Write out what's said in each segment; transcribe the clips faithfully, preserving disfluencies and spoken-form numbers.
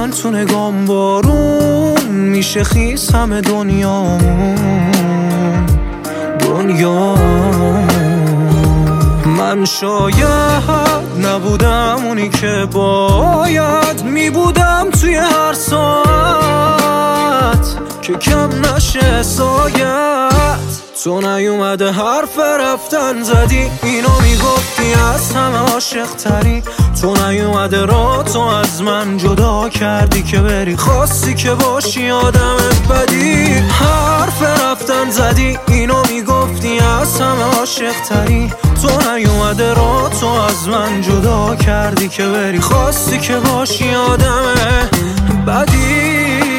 من تو نگام بارون میشه خیس همه دنیامون دنیا. من شاید نبودم اونی که باید میبودم توی هر ساعت که کم نشه سایت. تو نیومده حرف رفتن زدی اینو میگفتی از همه عاشق تری. تو نیومده را تو از من جدا کردی که بری خواستی که باشی آدم بدی. حرف رفتن زدی اینو میگفتی از همه عاشق تری. تو نیومده را تو از من جدا کردی که بری خواستی که باشی آدم بدی.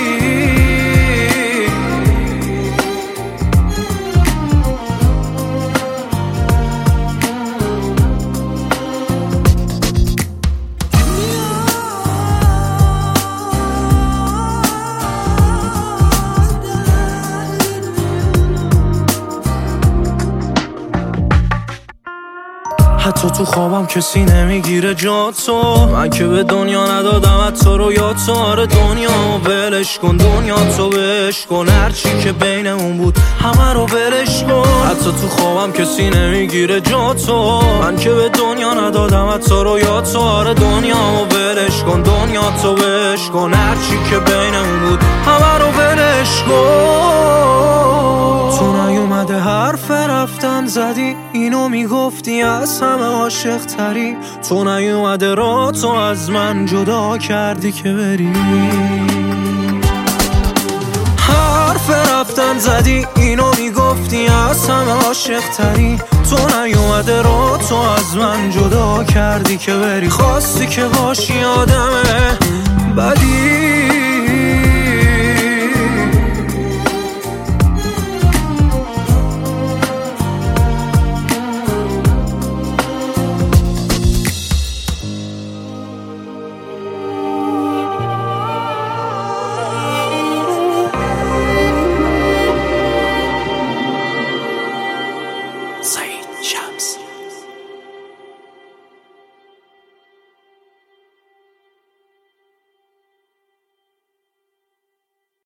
حتی تو خوابم کسی نمیگیره جا تو. من که به دنیا ندادم تو رو یا تو. آره دنیا ولش کن دنیا تو بهش کن هرچی که بینمون بود همه رو ولش کن. حتی تو خوابم کسی نمیگیره جا تو. من که به دنیا ندادم تو رو یا تو. آره دنیا ولش کن دنیا تو بهش کن هرچی که بینمون بود همه رو ولش کن. تو نیومده حرف رفتن زدی اینو میگفتی از همه عاشق تری. تو نیومده را تو از من جدا کردی که بری. حرف رفتن زدی اینو میگفتی از همه عاشق تری. تو نیومده را تو از من جدا کردی که بری خواستی که باشی آدم بدی.